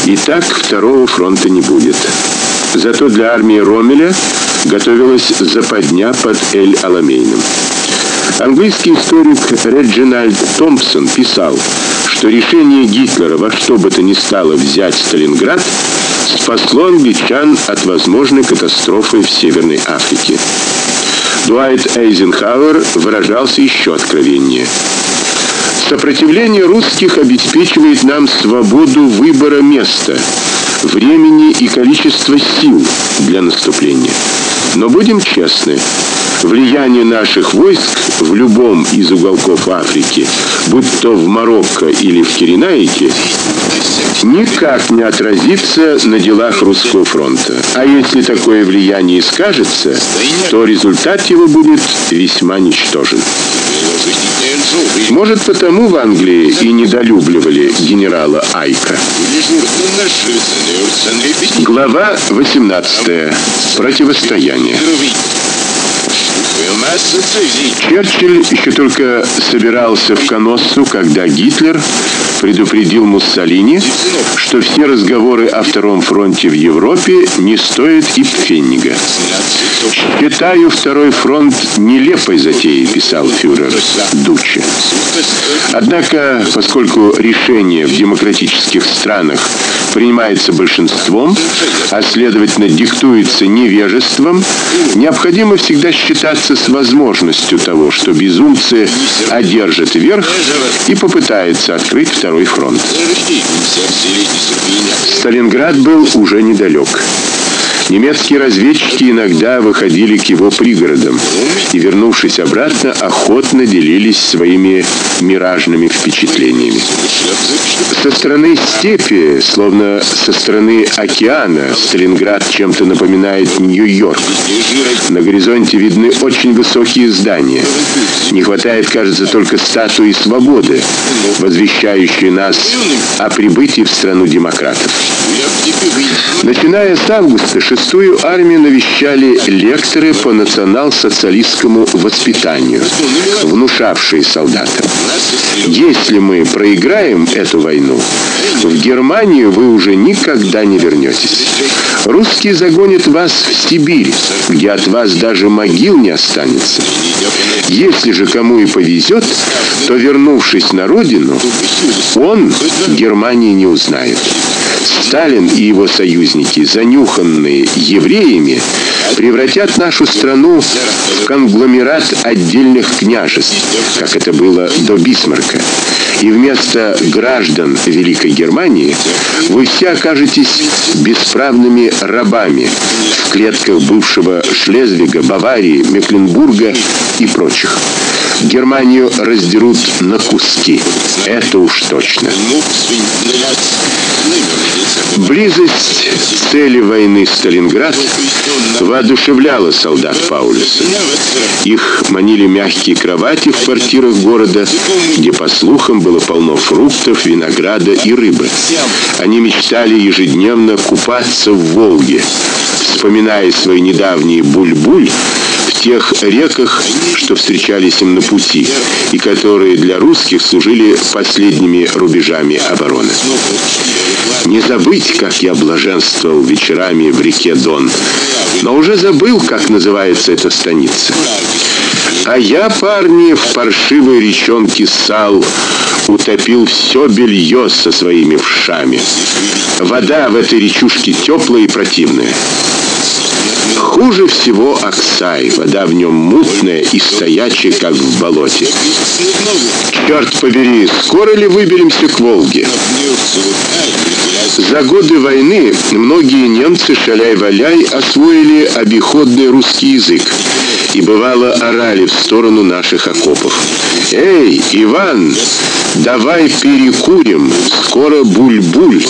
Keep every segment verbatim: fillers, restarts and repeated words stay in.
Итак, второго фронта не будет. Зато для армии Роммеля готовилась западня под Эль-Аламейном. Английский историк Реджинальд Томпсон писал, что решение Гитлера во что бы то ни стало взять Сталинград спасло англичан от возможной катастрофы в Северной Африке. Дуайт Эйзенхауэр выражался еще откровеннее. Сопротивление русских обеспечивает нам свободу выбора места, времени и количества сил для наступления. Но будем честны, влияние наших войск в любом из уголков Африки, будь то в Марокко или в Киренайке, никак не отразится на делах русского фронта. А если такое влияние скажется, то результат его будет весьма ничтожен. Может, потому в Англии и недолюбливали генерала Айка. Глава восемнадцатая. Противостояние. Черчилль еще только собирался в Каноссу, когда Гитлер предупредил Муссолини, что все разговоры о втором фронте в Европе не стоят и пфеннига. «Считаю второй фронт нелепой затеей», — писал фюрер Дуччи. Однако, поскольку решение в демократических странах принимается большинством, а следовательно диктуется невежеством, необходимо всегда считаться с возможностью того, что безумцы одержат верх и попытаются открыть второй фронт. Сталинград был уже недалек. Немецкие разведчики иногда выходили к его пригородам и, вернувшись обратно, охотно делились своими миражными впечатлениями. Со стороны степи, словно со стороны океана, Сталинград чем-то напоминает Нью-Йорк. На горизонте видны очень высокие здания. Не хватает, кажется, только статуи свободы, возвещающей нас о прибытии в страну демократов. Начиная с августа, шестую армию навещали лекторы по национал-социалистскому воспитанию, внушавшие солдатам: если мы проиграем эту войну, в Германию вы уже никогда не вернетесь. Русские загонят вас в Сибирь, где от вас даже могил не останется. Если же кому и повезет, то, вернувшись на родину, он Германии не узнает. Сталин и его союзники, занюханные евреями, превратят нашу страну в конгломерат отдельных княжеств, как это было до Бисмарка. И вместо граждан Великой Германии вы все окажетесь бесправными рабами в клетках бывшего Шлезвига, Баварии, Мекленбурга и прочих. Германию раздерут на куски. Это уж точно. Близость цели войны Сталинград воодушевляла солдат Паулюса. Их манили мягкие кровати в квартирах города, где, по слухам, было полно фруктов, винограда и рыбы. Они мечтали ежедневно купаться в Волге, вспоминая свои недавние буль-буль в тех реках, что встречались им на пути, и которые для русских служили последними рубежами обороны. Не забыть, как я блаженствовал вечерами в реке Дон, но уже забыл, как называется эта станица. А я, парни, в паршивой речонке Сал утопил все белье со своими вшами. Вода в этой речушке теплая и противная. Хуже всего Аксай. Вода в нем мутная и стоячая, как в болоте. Черт побери, скоро ли выберемся к Волге? За годы войны многие немцы, шаляй-валяй, освоили обиходный русский язык и, бывало, орали в сторону наших окопов: «Эй, Иван, давай перекурим, скоро буль-буль».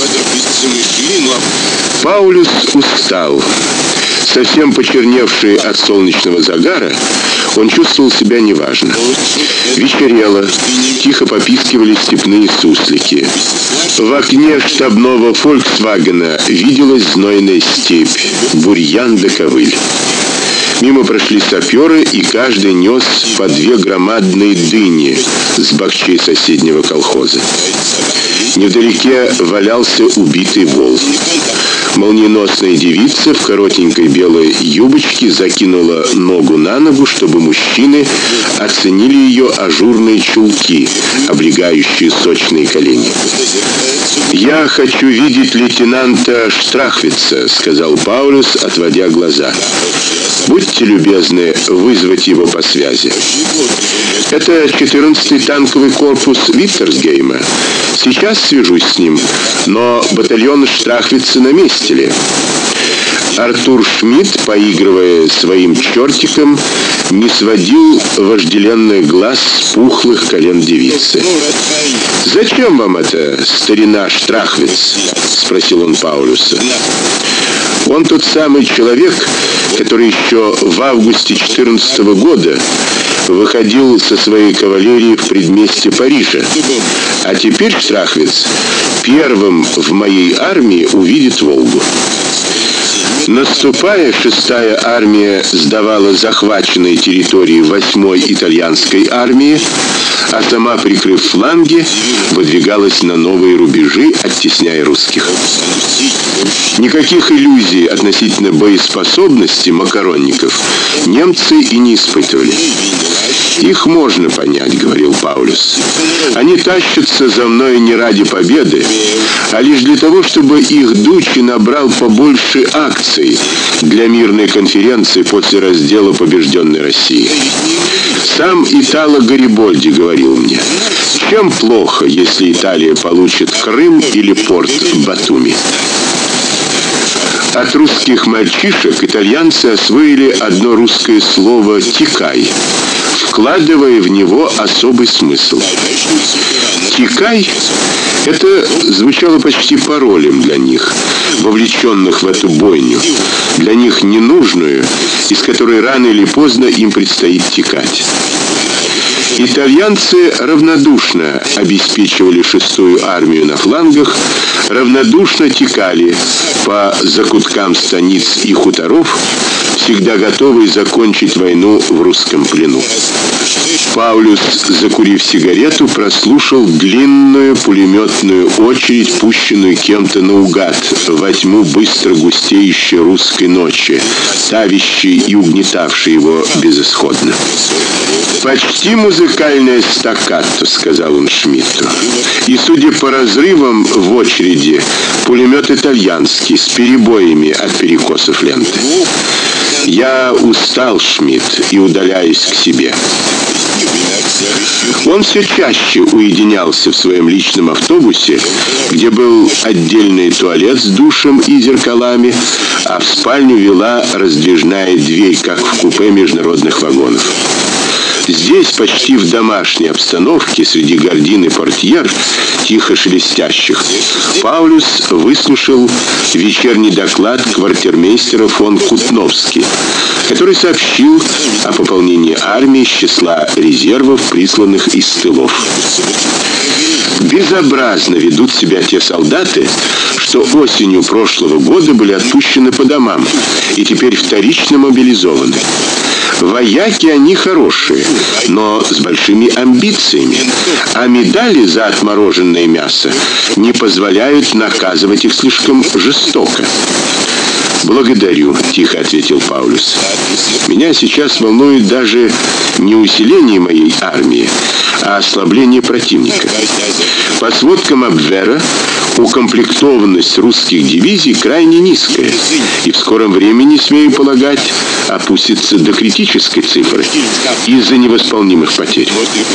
Паулюс устал. Совсем почерневший от солнечного загара, он чувствовал себя неважно. Вечерело, тихо попискивали степные суслики. В окне штабного «Фольксвагена» виделась знойная степь, бурьян да ковыль. Мимо прошли саперы, и каждый нес по две громадные дыни с бакчей соседнего колхоза. Невдалеке валялся убитый вол. Молниеносная девица в коротенькой белой юбочке закинула ногу на ногу, чтобы мужчины оценили ее ажурные чулки, облегающие сочные колени. «Я хочу видеть лейтенанта Штрахвица», — сказал Паулюс, отводя глаза. «Будьте любезны вызвать его по связи». «Это четырнадцатый танковый корпус Виттерсгейма. Сейчас свяжусь с ним, но батальон Штрахвица на месте ли?» Артур Шмидт, поигрывая своим чертиком, не сводил вожделенный глаз с пухлых колен девицы. «Зачем вам это, старина Штрахвиц?» — спросил он Паулюса. «Он тот самый человек, который еще в августе четырнадцатого года выходил со своей кавалерией в предместье Парижа. А теперь Штрахвиц первым в моей армии увидит Волгу». Наступая, шестая армия сдавала захваченные территории восьмой итальянской армии, а сама, прикрыв фланги, выдвигалась на новые рубежи, оттесняя русских. Никаких иллюзий относительно боеспособности макаронников немцы и не испытывали. «Их можно понять», — говорил Паулюс. «Они тащатся за мной не ради победы, а лишь для того, чтобы их Дуччи набрал побольше акций для мирной конференции после раздела побежденной России. Сам Итало Гарибольди говорил мне: чем плохо, если Италия получит Крым или порт Батуми?» От русских мальчишек итальянцы освоили одно русское слово «тикай», вкладывая в него особый смысл. «Тикай» — это звучало почти паролем для них, вовлеченных в эту бойню, для них ненужную, из которой рано или поздно им предстоит текать. Итальянцы равнодушно обеспечивали шестую армию на флангах, равнодушно текали по закуткам станиц и хуторов, всегда готовые закончить войну в русском плену. Паулюс, закурив сигарету, прослушал длинную пулеметную очередь, пущенную кем-то наугад во тьму быстро густеющей русской ночи, давящей и угнетавшей его безысходно. «Почти музыкальное стаккато», — сказал он Шмидту. «И, судя по разрывам в очереди, пулемет итальянский, с перебоями от перекосов ленты. Я устал, Шмидт, и удаляюсь к себе». Он все чаще уединялся в своем личном автобусе, где был отдельный туалет с душем и зеркалами, а в спальню вела раздвижная дверь, как в купе международных вагонов. Здесь, почти в домашней обстановке, среди гардин и портьер, тихо шелестящих, Паулюс выслушал вечерний доклад квартирмейстера фон Кутновски, который сообщил о пополнении армии с числа резервов, присланных из тылов. «Безобразно ведут себя те солдаты, что осенью прошлого года были отпущены по домам и теперь вторично мобилизованы. Вояки они хорошие, но с большими амбициями, а медали за отмороженное мясо не позволяют наказывать их слишком жестоко». «Благодарю», — тихо ответил Паулюс. «Меня сейчас волнует даже не усиление моей армии, а ослабление противника. По сводкам Абвера, укомплектованность русских дивизий крайне низкая, и в скором времени, смею полагать, опустится до критической цифры из-за невосполнимых потерь».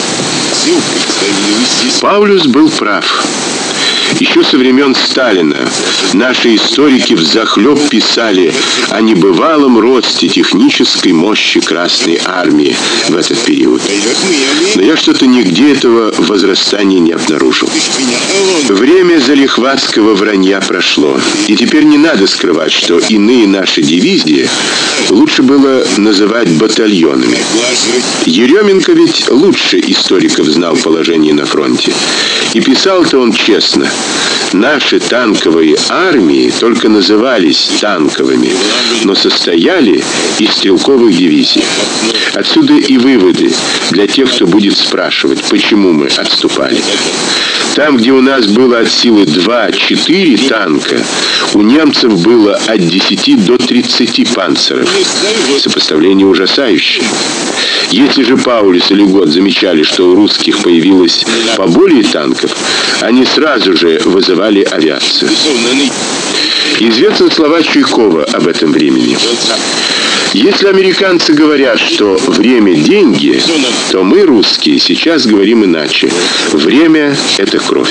Паулюс был прав. Еще со времен Сталина наши историки взахлеб писали о небывалом росте технической мощи Красной Армии в этот период. Но я что-то нигде этого возрастания не обнаружил. Время залихватского вранья прошло, и теперь не надо скрывать, что иные наши дивизии лучше было называть батальонами. Еременко ведь лучше историков знал положение на фронте. И писал-то он честно. Наши танковые армии только назывались танковыми, но состояли из стрелковых дивизий. Отсюда и выводы для тех, кто будет спрашивать, почему мы отступали. Там, где у нас было от силы два-четыре танка, у немцев было от десяти до тридцати панцеров. Сопоставление ужасающее. Если же Паулюс или Гот замечали, что у русских появилось поболее танков, они сразу же вызывали авиацию. Известны слова Чуйкова об этом времени. Если американцы говорят, что время – деньги, то мы, русские, сейчас говорим иначе. Время – это кровь.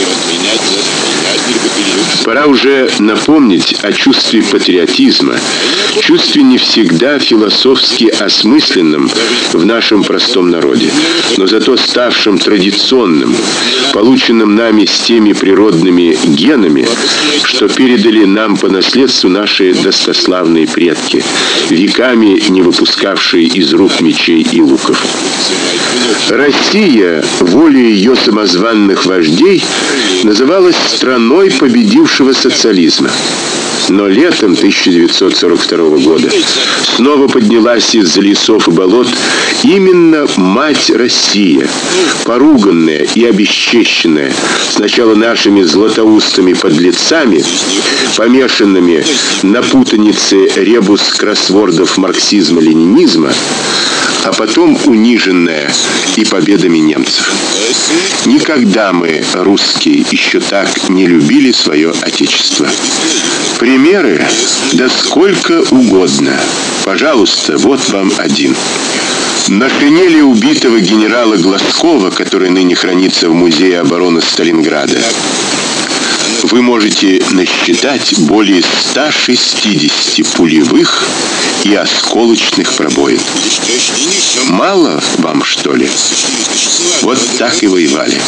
Пора уже напомнить о чувстве патриотизма, чувстве не всегда философски осмысленном в нашем простом народе, но зато ставшем традиционным, полученным нами с теми природными генами, что передали нам по наследству наши достославные предки, веками не выпускавшие из рук мечей и луков. Россия, волей ее самозванных вождей, называлась страной победившего социализма. Но летом тысяча девятьсот сорок второго года снова поднялась из-за лесов и болот именно мать Россия, поруганная и обесчещенная сначала нашими златоустыми подлецами, помешанными на путанице ребус-кроссвордов марксизма-ленинизма, а потом униженная и победами немцев. Никогда мы, русские, еще так не любили свое отечество. Примеры, да сколько угодно. Пожалуйста, вот вам один. На шинели убитого генерала Глазкова, который ныне хранится в Музее обороны Сталинграда, вы можете насчитать более ста шестидесяти пулевых и осколочных пробоин. Мало вам, что ли? Вот так и воевали.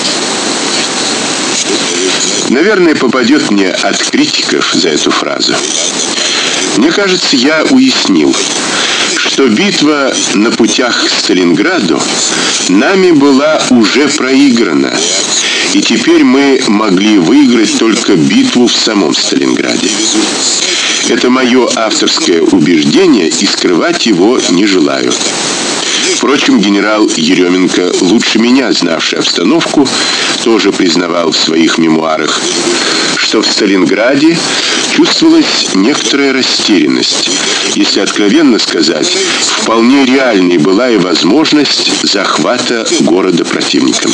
Наверное, попадет мне от критиков за эту фразу. Мне кажется, я уяснил, что битва на путях к Сталинграду нами была уже проиграна, и теперь мы могли выиграть только битву в самом Сталинграде. Это мое авторское убеждение, и скрывать его не желаю. Впрочем, генерал Еременко, лучше меня знавший обстановку, тоже признавал в своих мемуарах, что в Сталинграде чувствовалась некоторая растерянность. Если откровенно сказать, вполне реальной была и возможность захвата города противником.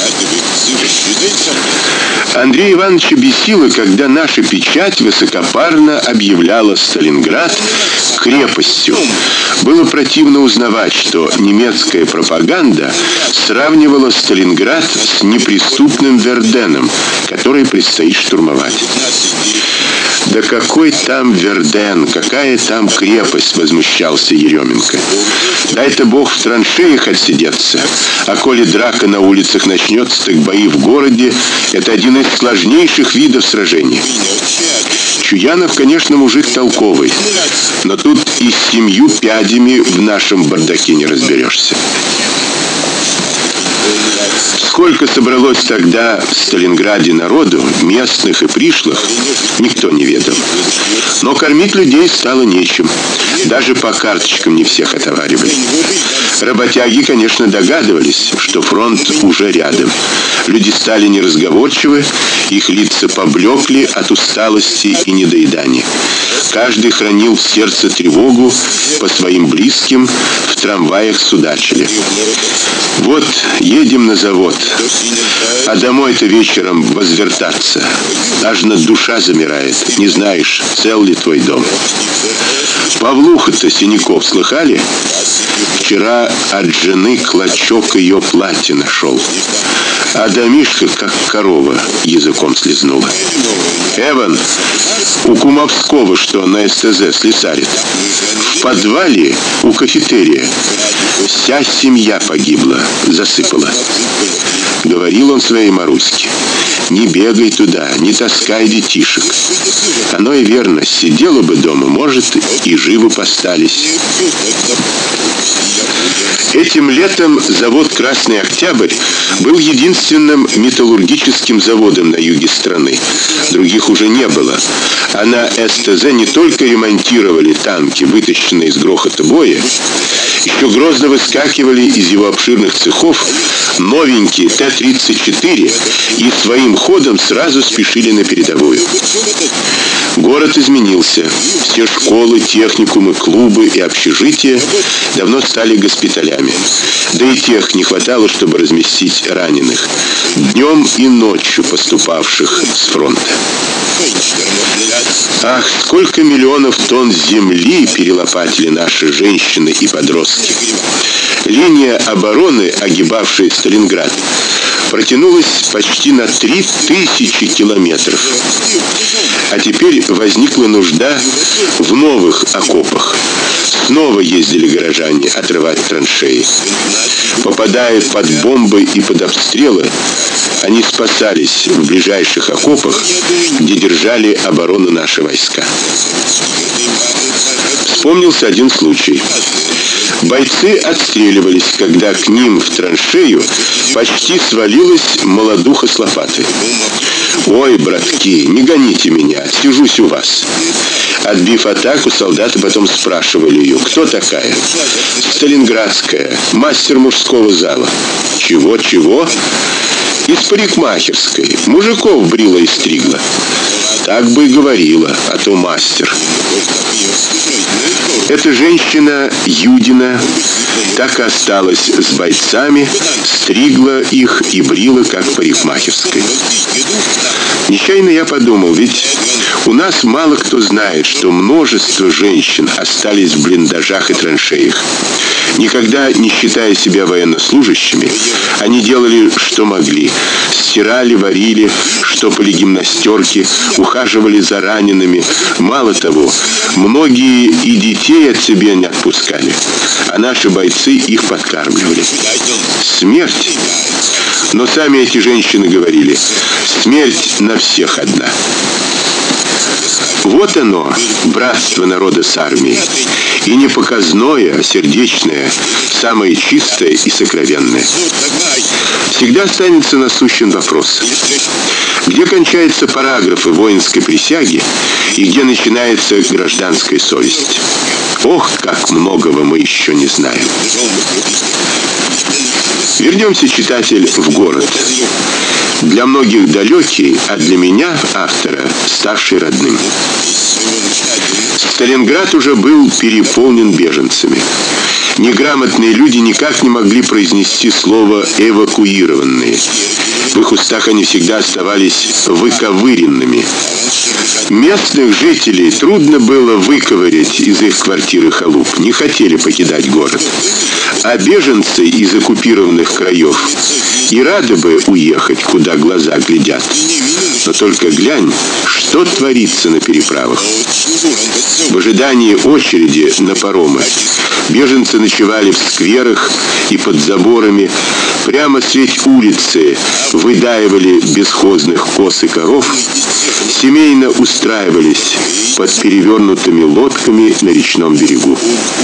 Андрея Ивановича бесило, когда наша печать высокопарно объявляла Сталинград крепостью. Было противно узнавать, что немецкая пропаганда сравнивала Сталинград с неприступным Верденом, который предстоит штурмовать. Да какой там Верден, какая там крепость, возмущался Еременко. Дай-то Бог в траншеях отсидеться, а коли драка на улицах начнется, так бои в городе — это один из сложнейших видов сражения. Чуянов, конечно, мужик толковый, но тут и с семью пядями в нашем бардаке не разберешься. Сколько собралось тогда в Сталинграде народу, местных и пришлых, никто не ведал. Но кормить людей стало нечем. Даже по карточкам не всех отоваривали. Работяги, конечно, догадывались, что фронт уже рядом. Люди стали неразговорчивы, их лица поблекли от усталости и недоедания. Каждый хранил в сердце тревогу по своим близким, в трамваях судачили. Вот едем на завод, а домой-то вечером возвертаться. Аж на душа замирает, не знаешь, цел ли твой дом. Павлуха-то Синяков слыхали? Вчера от жены клочок ее платья нашел. А домишка, как корова, языком слезнула. Эван, у Кумовского, что на СТЗ слесарит, в подвале у кафетерия вся семья погибла, засыпала. Говорил он своей Маруське: не бегай туда, не таскай детишек. Оно и верно, сидела бы дома, может, и живы постались. Этим летом завод «Красный Октябрь» был единственным металлургическим заводом на юге страны. Других уже не было. А на СТЗ не только ремонтировали танки, вытащенные из грохота боя, еще грозно выскакивали из его обширных цехов новенькие Т тридцать четыре и своим ходом сразу спешили на передовую. Город изменился. Все школы, техникумы, клубы и общежития давно стали госпиталями. Да и тех не хватало, чтобы разместить раненых, днем и ночью поступавших с фронта. Ах, сколько миллионов тонн земли перелопатили наши женщины и подростки. Линия обороны, огибавшая Сталинград, протянулась почти на три тысячи километров. А теперь возникла нужда в новых окопах. Снова ездили горожане отрывать траншеи. Попадая под бомбы и под обстрелы, они спасались в ближайших окопах, где держали оборону наши войска. Вспомнился один случай. Бойцы отстреливались, когда к ним в траншею почти свалилась молодуха с лопатой. «Ой, братки, не гоните меня, сижусь у вас». Отбив атаку, солдаты потом спрашивали ее: «Кто такая?» «Сталинградская, мастер мужского зала». «Чего, чего?» «Из парикмахерской, мужиков брила и стригла». «Так бы и говорила, а то мастер». Эта женщина Юдина так и осталась с бойцами, стригла их и брила, как в парикмахерской. Нечаянно я подумал, ведь у нас мало кто знает, что множество женщин остались в блиндажах и траншеях. Никогда не считая себя военнослужащими, они делали, что могли. Стирали, варили, штопали гимнастерки, ухаживали за ранеными. Мало того, многие и детей от себя не отпускали, а наши бойцы их подкармливали. Смерть. Но сами эти женщины говорили: смерть на всех одна. Вот оно, братство народа с армией. И не показное, а сердечное, самое чистое и сокровенное. Всегда останется насущен вопрос: где кончаются параграфы воинской присяги и где начинается гражданская совесть? Ох, как многого мы еще не знаем. Вернемся, читатель, в город. Для многих далекий, а для меня, автора, ставший родным. Сталинград уже был переполнен беженцами. Неграмотные люди никак не могли произнести слово «эвакуированные». В их устах они всегда оставались выковыренными. Местных жителей трудно было выковырять из их квартир и халуп, не хотели покидать город. А беженцы из оккупированных краев и рады бы уехать, куда глаза глядят. Но только глянь, что творится на переправах. В ожидании очереди на паромы беженцы ночевали в скверах и под заборами, прямо средь улицы выдаивали бесхозных коз и коров, семейно устраивались под перевернутыми лодками на речном берегу.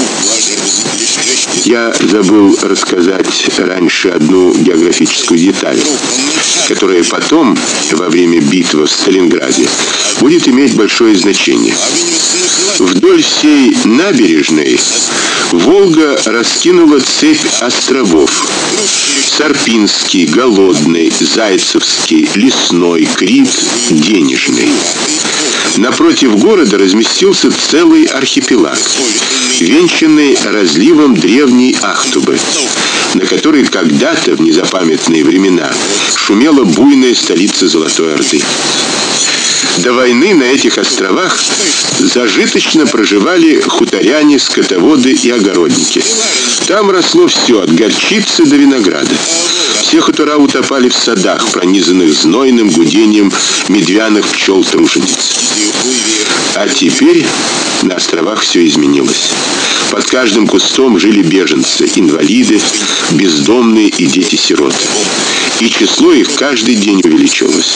Я забыл рассказать раньше одну географическую деталь, которая потом, во время битвы в Сталинграде, будет иметь большое значение. Вдоль всей набережной Волга раскинула цепь островов: Сарпинский, Голодный, Зайцевский, Лесной, Крит, Денежный. Напротив города разместился целый архипелаг, венчанный разливом древней Ахтубы, на которой когда-то, в незапамятные времена, шумела буйная столица Золотой Орды. До войны на этих островах зажиточно проживали хуторяне, скотоводы и огородники. Там росло все, от горчицы до винограда. Все хутора утопали в садах, пронизанных знойным гудением медвяных пчел-тружениц. А теперь на островах все изменилось. Под каждым кустом жили беженцы, инвалиды, бездомные и дети-сироты. И число их каждый день увеличивалось.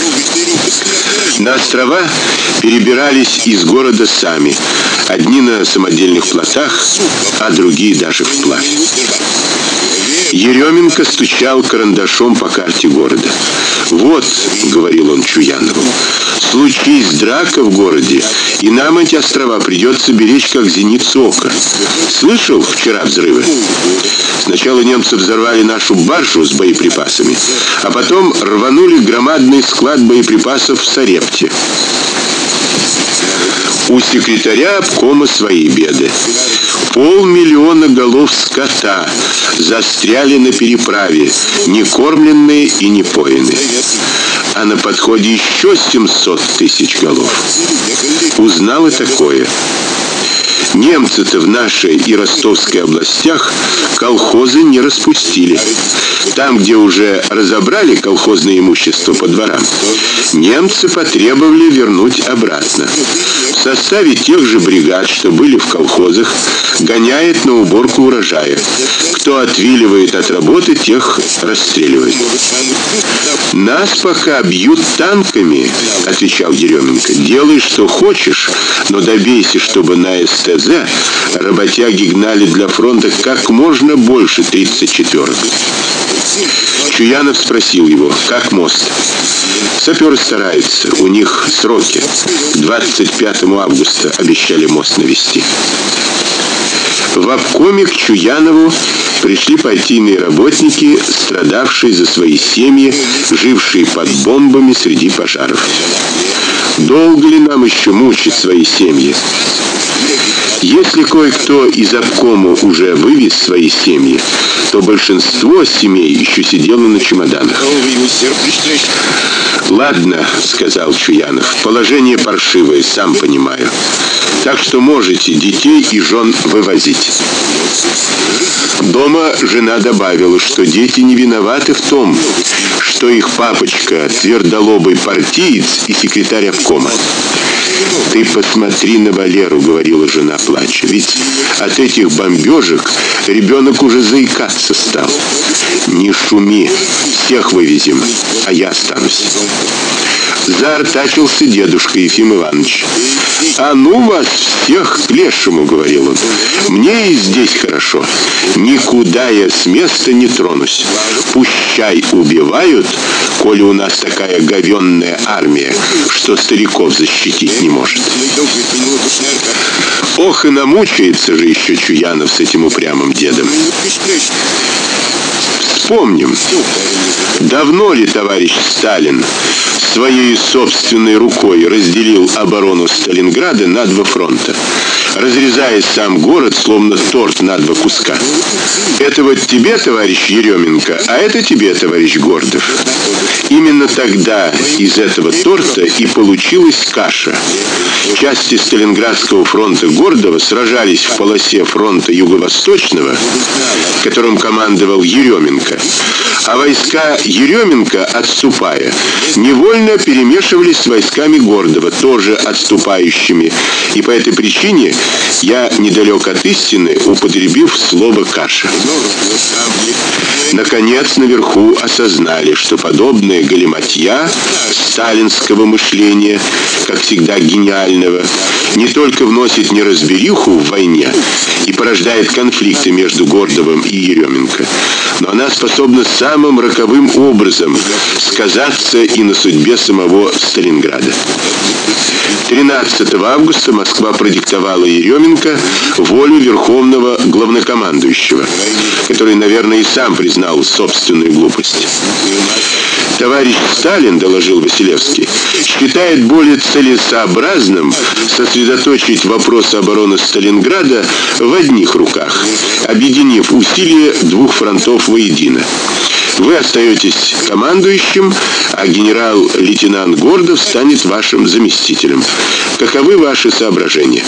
На острова перебирались из города сами, одни на самодельных плотах, а другие даже вплавь. Еременко стучал карандашом по карте города. «Вот», — говорил он Чуянову, — «случись драка в городе, и нам эти острова придется беречь как зеницу ока. Слышал вчера взрывы? Сначала немцы взорвали нашу баржу с боеприпасами, а потом рванули громадный склад боеприпасов в Сарепте. У секретаря обкома свои беды. Полмиллиона голов скота застряли на переправе, не кормленные и не поены. А на подходе еще семьсот тысяч голов. Узнал и такое. Немцы-то в нашей и Ростовской областях колхозы не распустили. Там, где уже разобрали колхозное имущество по дворам, немцы потребовали вернуть обратно. В составе тех же бригад, что были в колхозах, гоняет на уборку урожая. Кто отвиливает от работы, тех расстреливает. «Нас пока бьют танками», — отвечал Еременко. «Делай, что хочешь, но добейся, чтобы на СТЗ работяги гнали для фронта как можно больше тридцать четверок». Чуянов спросил его: «Как мост?» «Саперы стараются, у них сроки. К двадцать пятому августа обещали мост навести». В обкоме к Чуянову пришли партийные работники, страдавшие за свои семьи, жившие под бомбами среди пожаров. «Долго ли нам еще мучить свои семьи? Если кое-кто из обкома уже вывез свои семьи, то большинство семей еще сидело на чемоданах». «Ладно», — сказал Чуянов, — «положение паршивое, сам понимаю. Так что можете детей и жен вывозить». Дома жена добавила, что дети не виноваты в том, что их папочка твердолобый партиец и секретарь обкома. «Ты посмотри на Валеру», — говорила жена, плача, — «ведь от этих бомбежек ребенок уже заикаться стал». «Не шуми, всех вывезем, а я останусь». Заортачился дедушка Ефим Иванович. «А ну вас всех к лешему», — говорил он, — «мне и здесь хорошо. Никуда я с места не тронусь. Пущай убивают, коли у нас такая говенная армия, что стариков защитить не может». Ох, и намучается же еще Чуянов с этим упрямым дедом. Вспомним, давно ли товарищ Сталин своей собственной рукой разделил оборону Сталинграда на два фронта, разрезая сам город, словно торт, на два куска? Это вот тебе, товарищ Еременко, а это тебе, товарищ Гордов. Именно тогда из этого торта и получилась каша. Части Сталинградского фронта Гордова сражались в полосе фронта Юго-Восточного, которым командовал Еременко, а войска Еременко, отступая, невольно перемешивались с войсками Гордова, тоже отступающими, и по этой причине я недалек от истины, употребив слово «каша». Наконец, наверху осознали, что подобная галиматья сталинского мышления, как всегда гениального, не только вносит неразбериху в войне и порождает конфликты между Гордовым и Еременко, но она способна самым роковым образом сказаться и на судьбе самого Сталинграда. тринадцатого августа Москва продиктовала Еременко волю верховного главнокомандующего, который, наверное, и сам признал собственную глупость. «Товарищ Сталин, — доложил Василевский, — считает более целесообразным сосредоточить вопрос обороны Сталинграда в одних руках, объединив усилия двух фронтов воедино. Вы остаетесь командующим, а генерал-лейтенант Гордов станет вашим заместителем. Каковы ваши соображения?»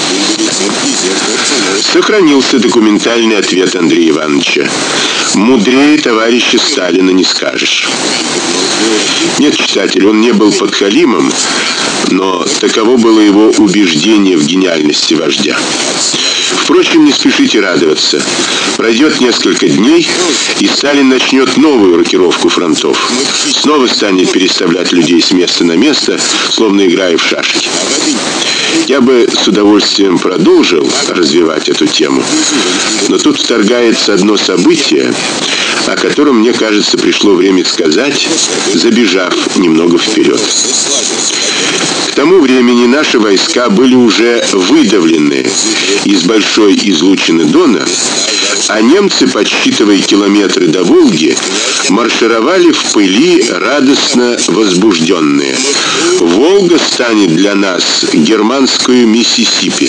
Сохранился документальный ответ Андрея Ивановича. «Мудрее товарища Сталина не скажешь». Нет, читатель, он не был подхалимом, но таково было его убеждение в гениальности вождя. Впрочем, не спешите радоваться. Пройдет несколько дней, и Сталин начнет новую рокировку фронтов. Снова станет переставлять людей с места на место, словно играя в шашки. Я бы с удовольствием продолжил развивать эту тему, но тут вторгается одно событие, о котором, мне кажется, пришло время сказать, забежав немного вперед. К тому времени наши войска были уже выдавлены из большой излучины Дона, а немцы, подсчитывая километры до Волги, маршировали в пыли радостно возбужденные. Волга станет для нас германскую Миссисипи.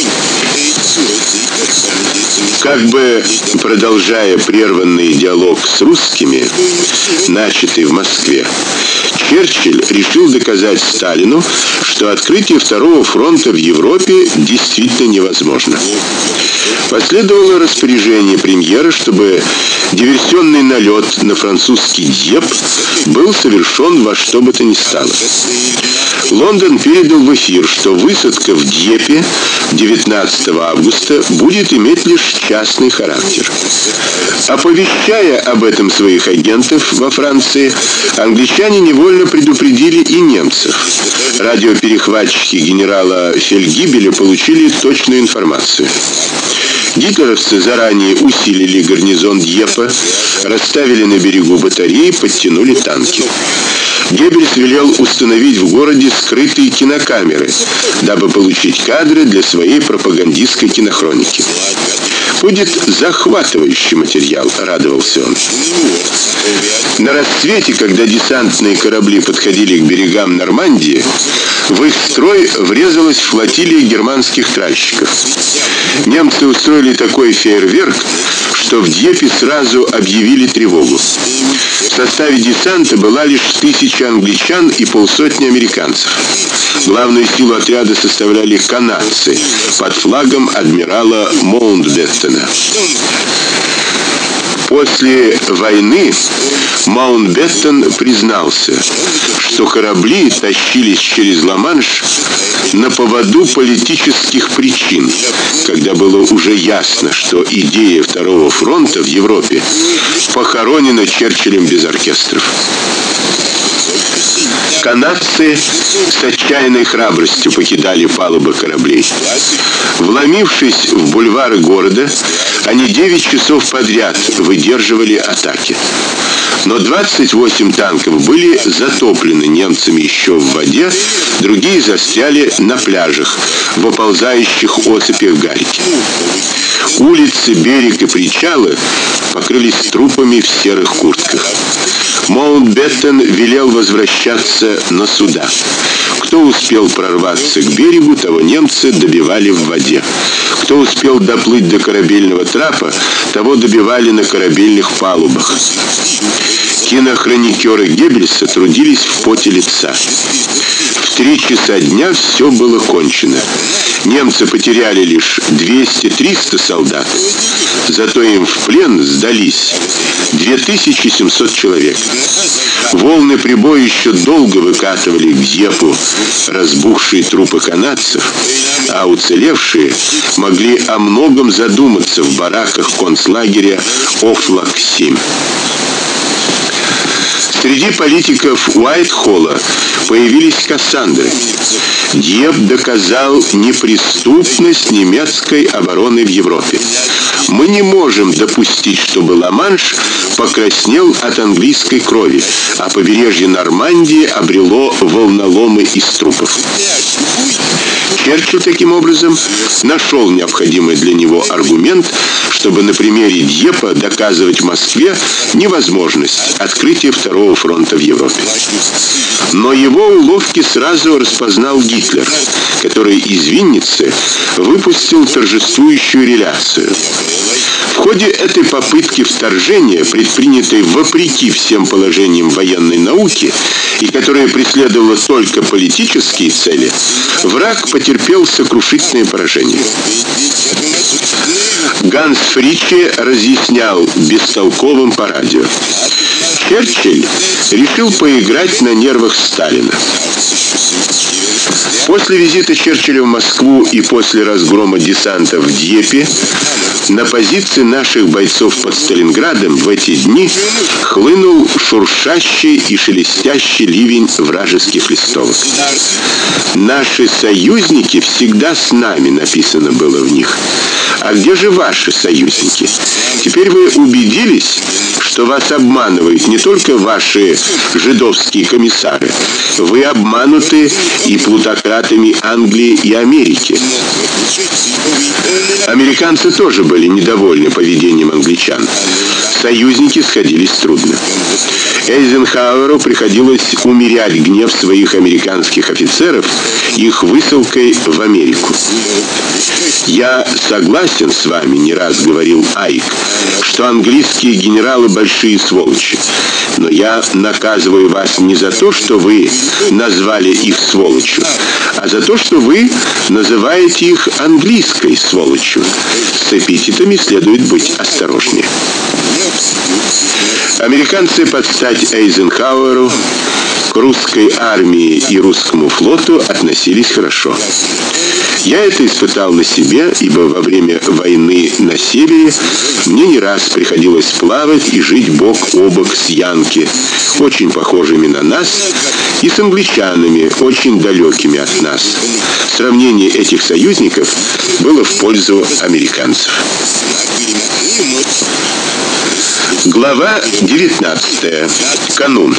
Как бы продолжая прерванный диалог с русскими, начатый в Москве, Черчилль решил доказать Сталину, что открытие второго фронта в Европе действительно невозможно. Последовало распоряжение премьера, чтобы диверсионный налет на французский Дьепп был совершен во что бы то ни стало. Лондон передал в эфир, что высадка в Дьеппе девятнадцатого августа будет иметь лишь частный характер. Оповещая об этом своих агентов во Франции, англичане невольно предупредили и немцев. Радиоперехватчики генерала Фельдгибеля получили точную информацию. Гитлеровцы заранее усилили гарнизон Дьеппа, расставили на берегу батареи, подтянули танки. Геббельс велел установить в городе скрытые кинокамеры, дабы получить кадры для своей пропагандистской кинохроники. Будет захватывающий материал, радовался он. На рассвете, когда десантные корабли подходили к берегам Нормандии, в их строй врезалась флотилия германских тральщиков. Немцы устроили такой фейерверк, что в Дьеппе сразу объявили тревогу. В составе десанта была лишь тысяча англичан и полсотни американцев. Главную силу отряда составляли канадцы под флагом адмирала Маунтбеттена. После войны Маунтбеттен признался, что корабли тащились через Ла-Манш на поводу политических причин, когда было уже ясно, что идея второго фронта в Европе похоронена Черчиллем без оркестров. Канадцы с отчаянной храбростью покидали палубы кораблей. Вломившись в бульвары города, они девять часов подряд выдерживали атаки. Но двадцать восемь танков были затоплены немцами еще в воде, другие застряли на пляжах, в оползающих осыпях гальки. Улицы, берег и причалы покрылись трупами в серых куртках. Маунтбеттен велел возвращаться на суда. Кто успел прорваться к берегу, того немцы добивали в воде. Кто успел доплыть до корабельного трапа, того добивали на корабельных палубах. Кинохроникеры Геббельса трудились в поте лица. В три часа дня все было кончено. Немцы потеряли лишь двести-триста солдат, зато им в плен сдались две тысячи семьсот человек. Волны прибоя еще долго выкатывали к Дьеппу разбухшие трупы канадцев, а уцелевшие могли о многом задуматься в бараках концлагеря Офлак семь. Среди политиков Уайтхолла появились Кассандры. Дьепп доказал неприступность немецкой обороны в Европе. Мы не можем допустить, чтобы Ла-Манш покраснел от английской крови, а побережье Нормандии обрело волноломы из трупов. Черчилль таким образом нашел необходимый для него аргумент, чтобы на примере Дьеппа доказывать в Москве невозможность открытия второго фронта в Европе. Но его уловки сразу распознал Гитлер, который из Винницы выпустил торжествующую реляцию. В ходе этой попытки вторжения, предпринятой вопреки всем положениям военной науки и которая преследовала только политические цели, враг потерпел сокрушительное поражение. Ганс Фриче разъяснял бестолковым по радио. Черчилль решил поиграть на нервах Сталина. После визита Черчилля в Москву и после разгрома десанта в Дьеппе на позиции наших бойцов под Сталинградом в эти дни хлынул шуршащий и шелестящий ливень вражеских листовок. «Наши союзники всегда с нами», написано было в них. А где же ваши союзники? Теперь вы убедились, что вас обманывают не только ваши жидовские комиссары. Вы обмануты и плутократами Англии и Америки. Американцы тоже были недовольны поведением англичан. Союзники сходились трудно. Эйзенхауэру приходилось умерять гнев своих американских офицеров их высылкой в Америку. «Я согласен с вами», — не раз говорил Айк, «что английские генералы большие сволочи. Но я наказываю вас не за то, что вы назвали их сволочью, а за то, что вы называете их английской сволочью. С эпитетами следует быть осторожнее». Американцы под стать Эйзенхауэру к русской армии и русскому флоту относились хорошо. Я это испытал на себе, ибо во время войны на севере мне не раз приходилось плавать и жить бок о бок с янки, очень похожими на нас, и с англичанами, очень далекими от нас. Сравнение этих союзников было в пользу американцев. Глава девятнадцатая. Канун.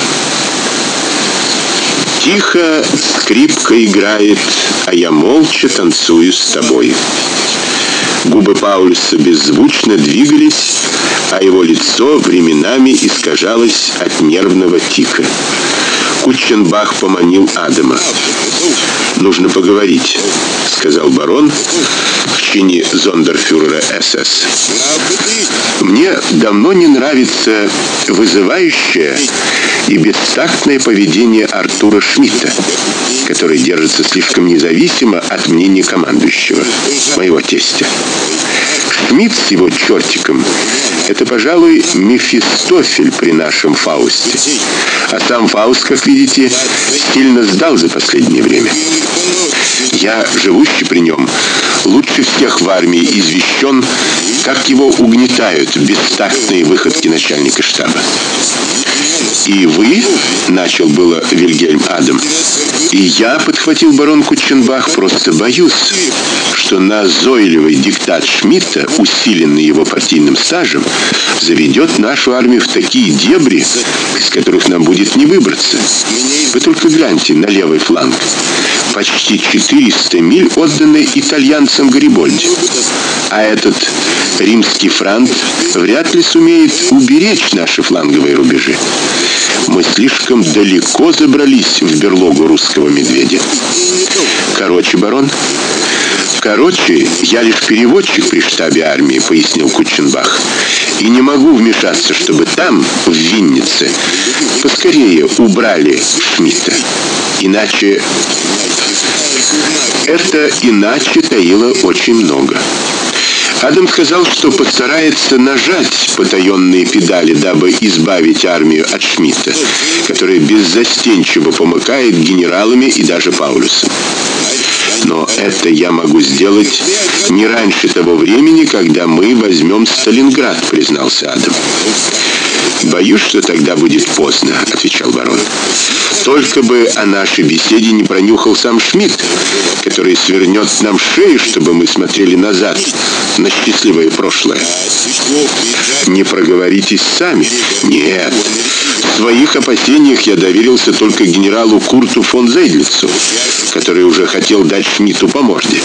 Тихо скрипка играет, а я молча танцую с тобой. Губы Паулюса беззвучно двигались, а его лицо временами искажалось от нервного тика. Кутченбах поманил Адама. «Нужно поговорить», — сказал барон в чине зондерфюрера эс эс. «Мне давно не нравится вызывающее и бестактное поведение Артура Шмидта, который держится слишком независимо от мнения командующего, моего тестя. Шмидт с его чертиком — это, пожалуй, Мефистофель при нашем Фаусте. А сам Фауст, как видите, сильно сдал за последнее время. Я, живущий при нем, лучше всех в армии извещен, как его угнетают бестактные выходки начальника штаба. «И вы?» — начал было Вильгельм Адам. «И я», — подхватил барон Кутченбах, — «просто боюсь, что назойливый диктат Шмидта, усиленный его партийным стажем, заведет нашу армию в такие дебри, из которых нам будет не выбраться. Вы только гляньте на левый фланг. Почти четыреста миль отданы итальянцам Гарибольди. А этот римский франт вряд ли сумеет уберечь наши фланговые рубежи. Мы слишком далеко забрались в берлогу русского медведя. Короче, барон, короче, я лишь переводчик при штабе армии», — пояснил Кутченбах, «и не могу вмешаться, чтобы там, в Виннице, поскорее убрали Шмидта. Иначе...» Это «иначе» таило очень много. Адам сказал, что постарается нажать потаенные педали, дабы избавить армию от Шмидта, который беззастенчиво помыкает генералами и даже Паулюсом. «Но это я могу сделать не раньше того времени, когда мы возьмем Сталинград», — признался Адам. «Боюсь, что тогда будет поздно», — отвечал барон. «Только бы о нашей беседе не пронюхал сам Шмидт, который свернет нам шею, чтобы мы смотрели назад на счастливое прошлое». «Не проговоритесь сами». «Нет. В своих опасениях я доверился только генералу Курту фон Зейдлицу, который уже хотел дать Шмидту по морде».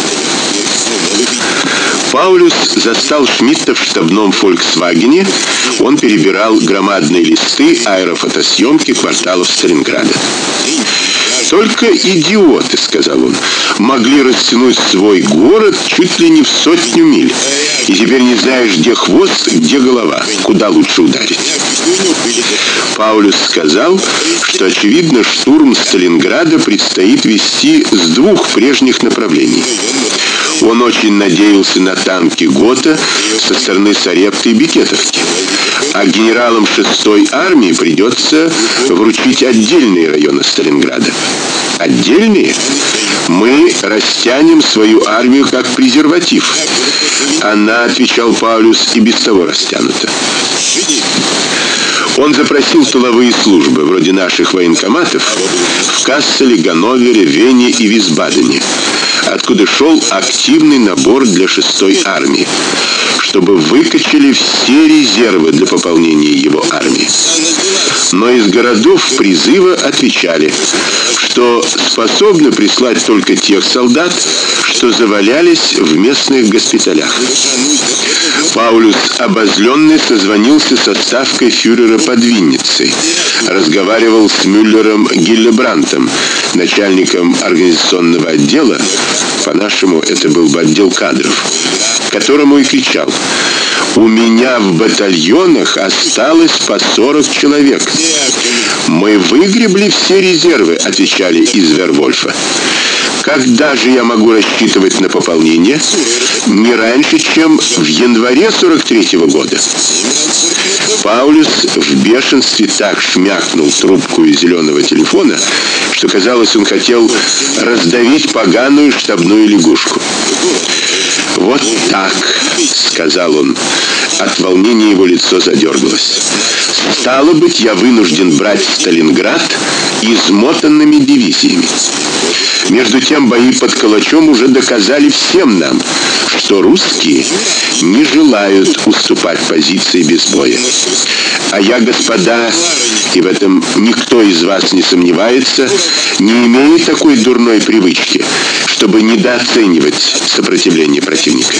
Паулюс застал Шмидта в штабном «Фольксвагене». Он перебирал громадные листы аэрофотосъемки кварталов Сталинграда. «Только идиоты, — сказал он, — могли растянуть свой город чуть ли не в сотню миль. И теперь не знаешь, где хвост, где голова, куда лучше ударить». Паулюс сказал, что, очевидно, штурм Сталинграда предстоит вести с двух прежних направлений. Он очень надеялся на танки Гота со стороны Сарепты и Бекетовки. А генералам шестой армии придется вручить отдельные районы Сталинграда. Отдельные? Мы растянем свою армию как презерватив. Она, отвечал Паулюс, и без того растянута. Он запросил тыловые службы, вроде наших военкоматов, в Касселе, Ганновере, Вене и Висбадене, откуда шел активный набор для шестой армии, чтобы выкачали все резервы для пополнения его армии. Но из городов призыва отвечали, что способны прислать только тех солдат, что завалялись в местных госпиталях. Паулюс, обозленный, созвонился со ставкой фюрера под Винницей, разговаривал с Мюллером Гиллебрантом, начальником организационного отдела, по-нашему это был бы отдел кадров, которому и кричал: «У меня в батальонах осталось по сорок человек. Мы выгребли все резервы», — отвечали из Вервольфа. «Когда же я могу рассчитывать на пополнение? Не раньше, чем в январе сорок третьего года». Паулюс в бешенстве так шмякнул трубку из зеленого телефона, что казалось, он хотел раздавить поганую штабную лягушку. «Вот так», — сказал он. От волнения его лицо задергалось. «Стало быть, я вынужден брать Сталинград измотанными дивизиями. Между тем бои под Калачом уже доказали всем нам, что русские не желают уступать позиции без боя. А я, господа, и в этом никто из вас не сомневается, не имею такой дурной привычки, чтобы недооценивать сопротивление противника.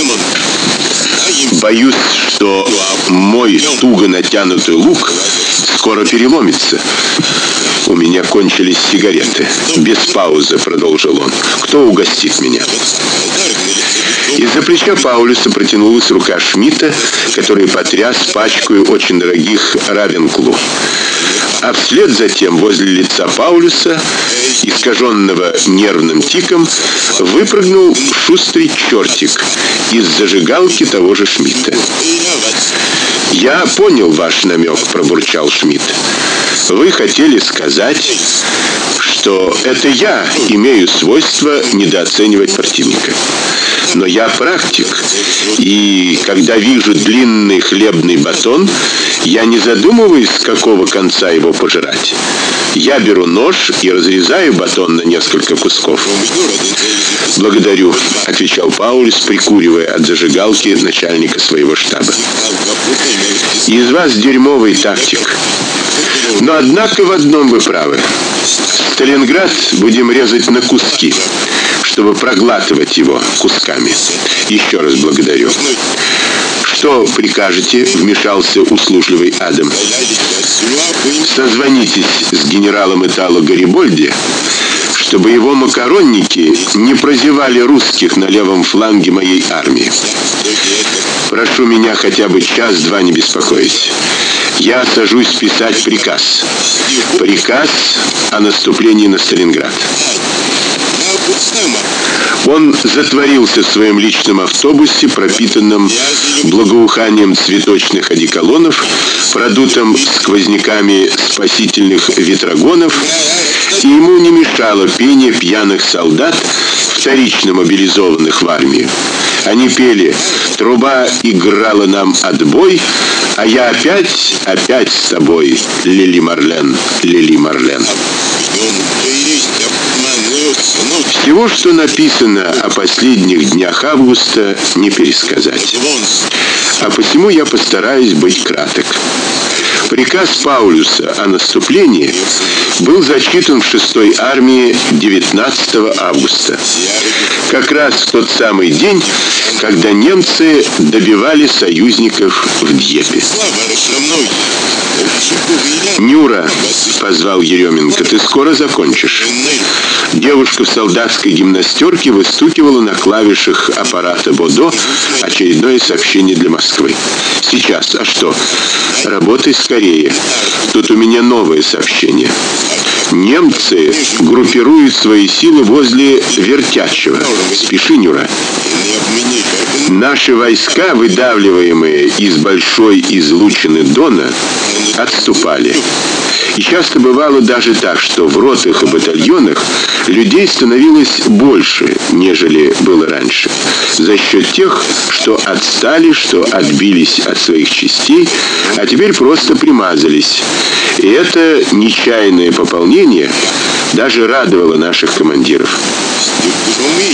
Боюсь, что мой туго натянутый лук скоро переломится. У меня кончились сигареты. Без паузы продолжил он. Кто угостит меня?» Из-за плеча Паулюса протянулась рука Шмидта, который потряс пачкой очень дорогих Равенклу. А вслед за тем возле лица Паулюса, искаженного нервным тиком, выпрыгнул шустрый чертик из зажигалки того же Шмидта. «Я понял ваш намек», — пробурчал Шмидт. «Вы хотели сказать, что это я имею свойство недооценивать противника. Но я практик, и когда вижу длинный хлебный батон, я не задумываюсь, с какого конца его пожирать. Я беру нож и разрезаю батон на несколько кусков». «Благодарю», — отвечал Паулюс, прикуривая от зажигалки начальника своего штаба. «Из вас дерьмовый тактик. Но однако в одном вы правы. Сталинград будем резать на куски, чтобы проглатывать его кусками. Еще раз благодарю». «Что прикажете?» — вмешался услужливый Адам. «Созвонитесь с генералом Итало Гарибольди, чтобы его макаронники не прозевали русских на левом фланге моей армии. Прошу меня хотя бы час-два не беспокоить. Я сажусь писать приказ. Приказ о наступлении на Сталинград». Он затворился в своем личном автобусе, пропитанном благоуханием цветочных одеколонов, продутым сквозняками спасительных ветрогонов, и ему не мешало пение пьяных солдат, вторично мобилизованных в армию. Они пели: «Труба играла нам отбой, а я опять, опять с тобой, Лили Марлен, Лили Марлен». Всего, что написано о последних днях августа, не пересказать. А посему я постараюсь быть краток. Приказ Паулюса о наступлении был зачитан в шестой армии девятнадцатого августа, как раз в тот самый день, когда немцы добивали союзников в Дьепе. «Нюра», — позвал Еременко, — «ты скоро закончишь». Девушка в солдатской гимнастерке выстукивала на клавишах аппарата Бодо очередное сообщение для Москвы. «Сейчас. А что?» «Работай скорее. Тут у меня новое сообщение. Немцы группируют свои силы возле Вертячева. Спеши, Нюра. Наши войска, выдавливаемые из большой излучины Дона, отступали. И часто бывало даже так, что в ротах и батальонах людей становилось больше, нежели было раньше, за счет тех, что отстали, что отбились от своих частей, а теперь просто примазались. И это нечаянное пополнение даже радовало наших командиров.